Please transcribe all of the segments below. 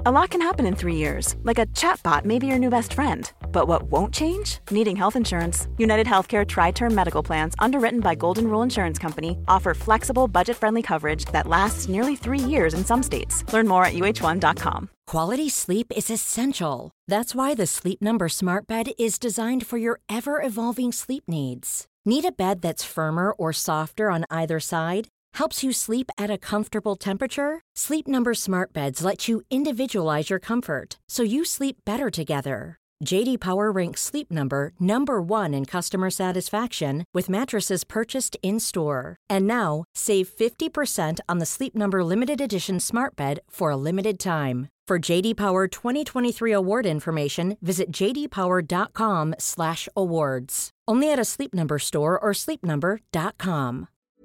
A lot can happen in 3 years, like a chatbot may be your new best friend. But what won't change? Needing health insurance. United Healthcare Tri-Term Medical Plans, underwritten by Golden Rule Insurance Company, offer flexible, budget-friendly coverage that lasts nearly 3 years in some states. Learn more at uh1.com. Quality sleep is essential. That's why the Sleep Number Smart Bed is designed for your ever-evolving sleep needs. Need a bed that's firmer or softer on either side? Helps you sleep at a comfortable temperature? Sleep Number Smart Beds let you individualize your comfort, so you sleep better together. J.D. Power ranks Sleep Number number 1 in customer satisfaction with mattresses purchased in-store. And now, save 50% on the Sleep Number Limited Edition Smart Bed for a limited time. For J.D. Power 2023 award information, visit jdpower.com/awards. Only at a Sleep Number store or sleepnumber.com.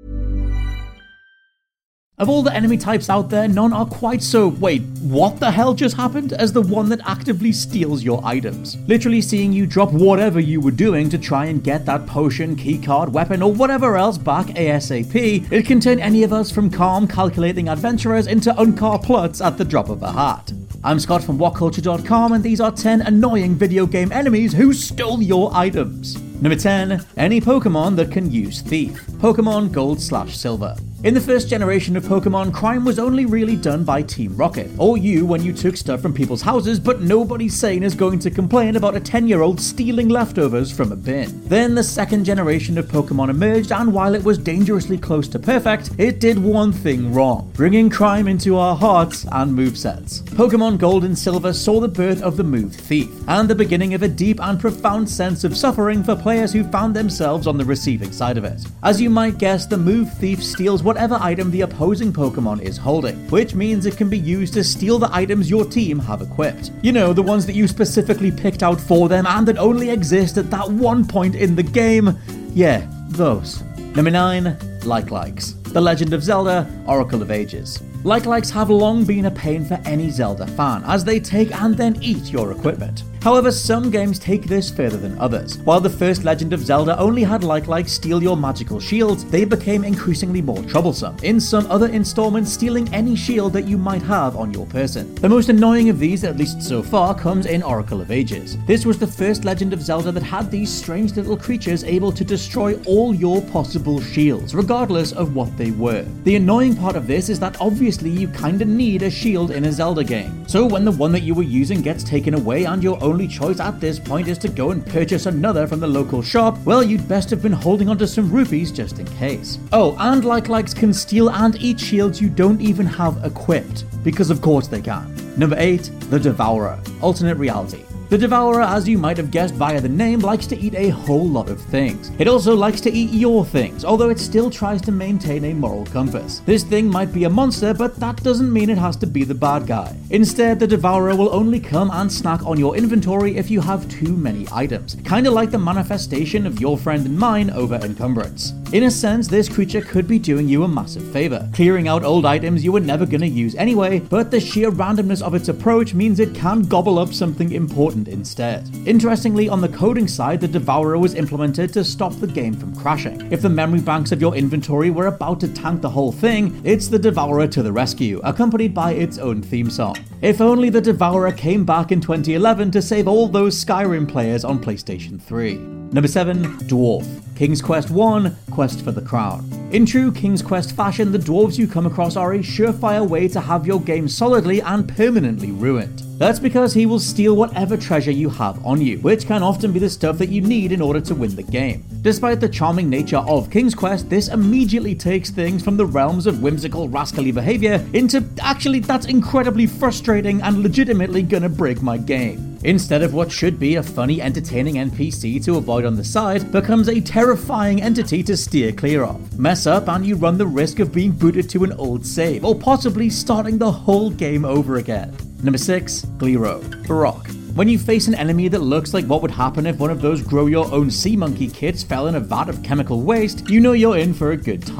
Of all the enemy types out there, none are quite so, wait, what the hell just happened, as the one that actively steals your items. Literally seeing you drop whatever you were doing to try and get that potion, keycard, weapon, or whatever else back ASAP, it can turn any of us from calm, calculating adventurers into Unkar Pluts at the drop of a hat. I'm Scott from WhatCulture.com, and these are 10 annoying video game enemies who stole your items. Number 10. Any Pokemon that can use Thief. Pokemon Gold/Silver. In the first generation of Pokemon, crime was only really done by Team Rocket, or you when you took stuff from people's houses, but nobody sane is going to complain about a 10-year-old stealing leftovers from a bin. Then the second generation of Pokemon emerged, and while it was dangerously close to perfect, it did one thing wrong, bringing crime into our hearts and movesets. Pokemon Gold and Silver saw the birth of the move Thief, and the beginning of a deep and profound sense of suffering for players who found themselves on the receiving side of it. As you might guess, the move Thief steals whatever item the opposing Pokemon is holding, which means it can be used to steal the items your team have equipped. You know, the ones that you specifically picked out for them and that only exist at that one point in the game. Yeah, those. Number 9. Like-likes. The Legend of Zelda, Oracle of Ages. Like-likes have long been a pain for any Zelda fan, as they take and then eat your equipment. However, some games take this further than others. While the first Legend of Zelda only had like-likes steal your magical shields, they became increasingly more troublesome. In some other installments, stealing any shield that you might have on your person. The most annoying of these, at least so far, comes in Oracle of Ages. This was the first Legend of Zelda that had these strange little creatures able to destroy all your possible shields, regardless of what they were. The annoying part of this is that obviously you kinda need a shield in a Zelda game. So when the one that you were using gets taken away and your only choice at this point is to go and purchase another from the local shop, well, you'd best have been holding onto some rupees just in case. Oh, and like-likes can steal and eat shields you don't even have equipped, because of course they can. Number 8. The Devourer. Alternate reality. The Devourer, as you might have guessed via the name, likes to eat a whole lot of things. It also likes to eat your things, although it still tries to maintain a moral compass. This thing might be a monster, but that doesn't mean it has to be the bad guy. Instead, the Devourer will only come and snack on your inventory if you have too many items, kinda like the manifestation of your friend and mine over encumbrance. In a sense, this creature could be doing you a massive favor, clearing out old items you were never gonna use anyway, but the sheer randomness of its approach means it can gobble up something important instead. Interestingly, on the coding side, the Devourer was implemented to stop the game from crashing. If the memory banks of your inventory were about to tank the whole thing, it's the Devourer to the rescue, accompanied by its own theme song. If only the Devourer came back in 2011 to save all those Skyrim players on PlayStation 3. Number 7. Dwarf. King's Quest I, Quest for the Crown. In true King's Quest fashion, the dwarves you come across are a surefire way to have your game solidly and permanently ruined. That's because he will steal whatever treasure you have on you, which can often be the stuff that you need in order to win the game. Despite the charming nature of King's Quest, this immediately takes things from the realms of whimsical, rascally behavior into, actually, that's incredibly frustrating and legitimately gonna break my game. Instead of what should be a funny, entertaining NPC to avoid on the side, becomes a terrifying entity to steer clear of. Mess up and you run the risk of being booted to an old save, or possibly starting the whole game over again. Number 6. Glero. Baroque. When you face an enemy that looks like what would happen if one of those grow-your-own sea monkey kits fell in a vat of chemical waste, you know you're in for a good time.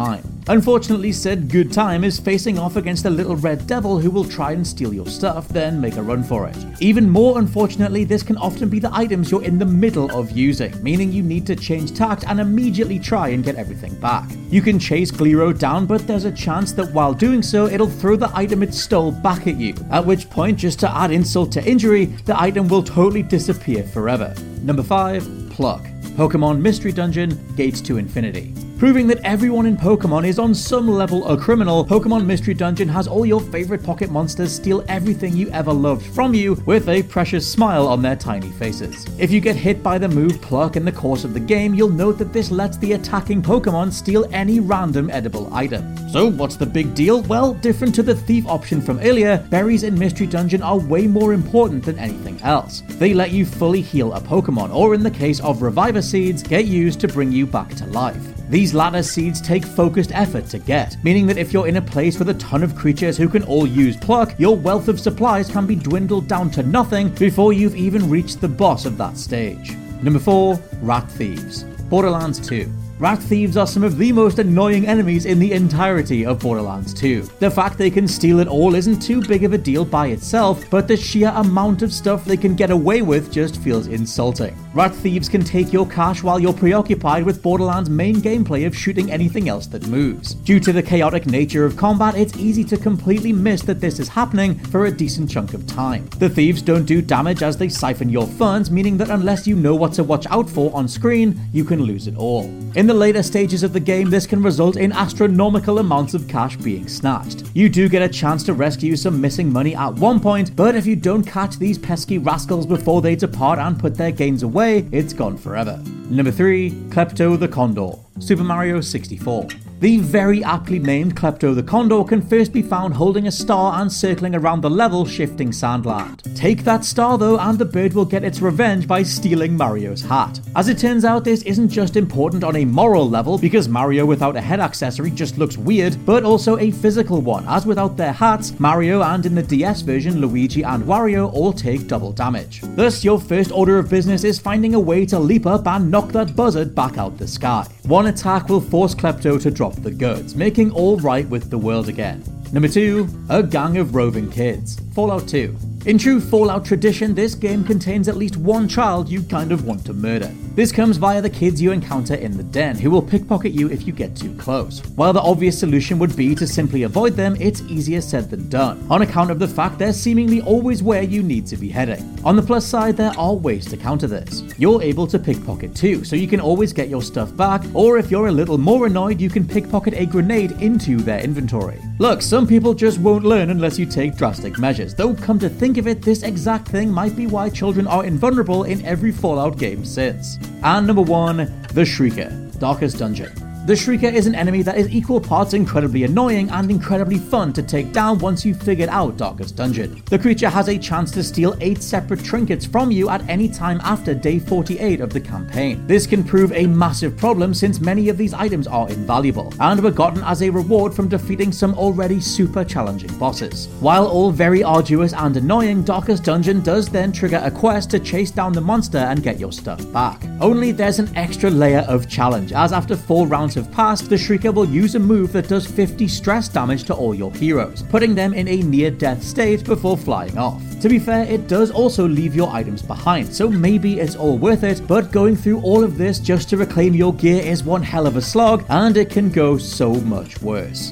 Unfortunately, said good time is facing off against a little red devil who will try and steal your stuff, then make a run for it. Even more unfortunately, this can often be the items you're in the middle of using, meaning you need to change tact and immediately try and get everything back. You can chase Glero down, but there's a chance that while doing so, it'll throw the item it stole back at you, at which point, just to add insult to injury, the item will totally disappear forever. Number 5. Pluck. Pokemon Mystery Dungeon, Gates to Infinity. Proving that everyone in Pokemon is on some level a criminal, Pokemon Mystery Dungeon has all your favorite pocket monsters steal everything you ever loved from you with a precious smile on their tiny faces. If you get hit by the move Pluck in the course of the game, you'll note that this lets the attacking Pokemon steal any random edible item. So what's the big deal? Well, different to the thief option from earlier, berries in Mystery Dungeon are way more important than anything else. They let you fully heal a Pokemon, or in the case of Reviver Seeds, get used to bring you back to life. These latter seeds take focused effort to get, meaning that if you're in a place with a ton of creatures who can all use Pluck, your wealth of supplies can be dwindled down to nothing before you've even reached the boss of that stage. Number 4. Rat Thieves. Borderlands 2. Rat thieves are some of the most annoying enemies in the entirety of Borderlands 2. The fact they can steal it all isn't too big of a deal by itself, but the sheer amount of stuff they can get away with just feels insulting. Rat thieves can take your cash while you're preoccupied with Borderlands' main gameplay of shooting anything else that moves. Due to the chaotic nature of combat, it's easy to completely miss that this is happening for a decent chunk of time. The thieves don't do damage as they siphon your funds, meaning that unless you know what to watch out for on screen, you can lose it all. In the later stages of the game, this can result in astronomical amounts of cash being snatched. You do get a chance to rescue some missing money at one point, but if you don't catch these pesky rascals before they depart and put their gains away, it's gone forever. Number 3. Klepto the Condor. Super Mario 64. The very aptly named Klepto the Condor can first be found holding a star and circling around the level shifting Sandland. Take that star though and the bird will get its revenge by stealing Mario's hat. As it turns out, this isn't just important on a moral level because Mario without a head accessory just looks weird, but also a physical one, as without their hats, Mario and in the DS version Luigi and Wario all take double damage. Thus, your first order of business is finding a way to leap up and knock that buzzard back out the sky. One attack will force Klepto to drop the goods, making all right with the world again. Number 2. A gang of roving kids. Fallout 2. In true Fallout tradition, this game contains at least one child you kind of want to murder. This comes via the kids you encounter in the den, who will pickpocket you if you get too close. While the obvious solution would be to simply avoid them, it's easier said than done, on account of the fact they're seemingly always where you need to be heading. On the plus side, there are ways to counter this. You're able to pickpocket too, so you can always get your stuff back, or if you're a little more annoyed, you can pickpocket a grenade into their inventory. Look, some people just won't learn unless you take drastic measures, though come to think of it, this exact thing might be why children are invulnerable in every Fallout game since. And number 1, the Shrieker, Darkest Dungeon. The Shrieker is an enemy that is equal parts incredibly annoying and incredibly fun to take down once you've figured out Darkest Dungeon. The creature has a chance to steal 8 separate trinkets from you at any time after day 48 of the campaign. This can prove a massive problem since many of these items are invaluable, and were gotten as a reward from defeating some already super challenging bosses. While all very arduous and annoying, Darkest Dungeon does then trigger a quest to chase down the monster and get your stuff back. Only there's an extra layer of challenge, as after 4 rounds have passed, the Shrieker will use a move that does 50 stress damage to all your heroes, putting them in a near-death state before flying off. To be fair, it does also leave your items behind, so maybe it's all worth it, but going through all of this just to reclaim your gear is one hell of a slog, and it can go so much worse.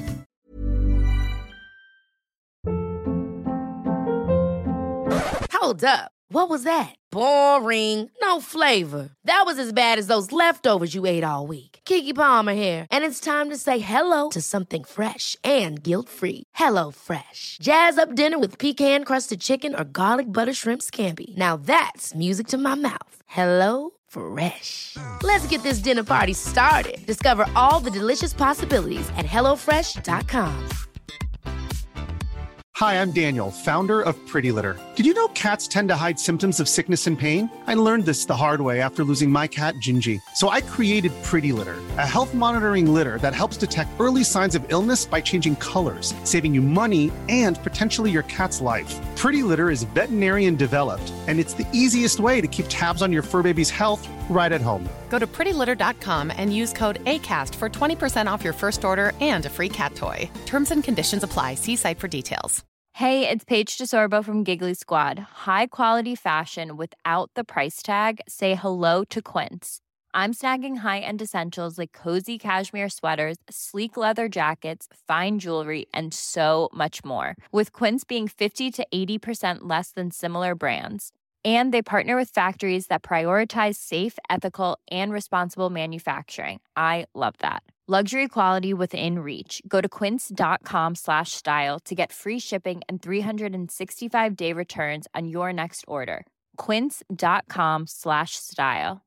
Hold up. What was that? Boring. No flavor. That was as bad as those leftovers you ate all week. Keke Palmer here, and it's time to say hello to something fresh and guilt-free. Hello Fresh. Jazz up dinner with pecan-crusted chicken or garlic butter shrimp scampi. Now that's music to my mouth. Hello Fresh. Let's get this dinner party started. Discover all the delicious possibilities at HelloFresh.com. Hi, I'm Daniel, founder of Pretty Litter. Did you know cats tend to hide symptoms of sickness and pain? I learned this the hard way after losing my cat, Gingy. So I created Pretty Litter, a health monitoring litter that helps detect early signs of illness by changing colors, saving you money and potentially your cat's life. Pretty Litter is veterinarian developed, And it's the easiest way to keep tabs on your fur baby's health right at home. Go to prettylitter.com and use code ACAST for 20% off your first order and a free cat toy. Terms and conditions apply. See site for details. Hey, it's Paige DeSorbo from Giggly Squad. High quality fashion without the price tag. Say hello to Quince. I'm snagging high-end essentials like cozy cashmere sweaters, sleek leather jackets, fine jewelry, and so much more. With Quince being 50 to 80% less than similar brands. And they partner with factories that prioritize safe, ethical, and responsible manufacturing. I love that. Luxury quality within reach. Go to quince.com/style to get free shipping and 365-day returns on your next order. Quince.com/style.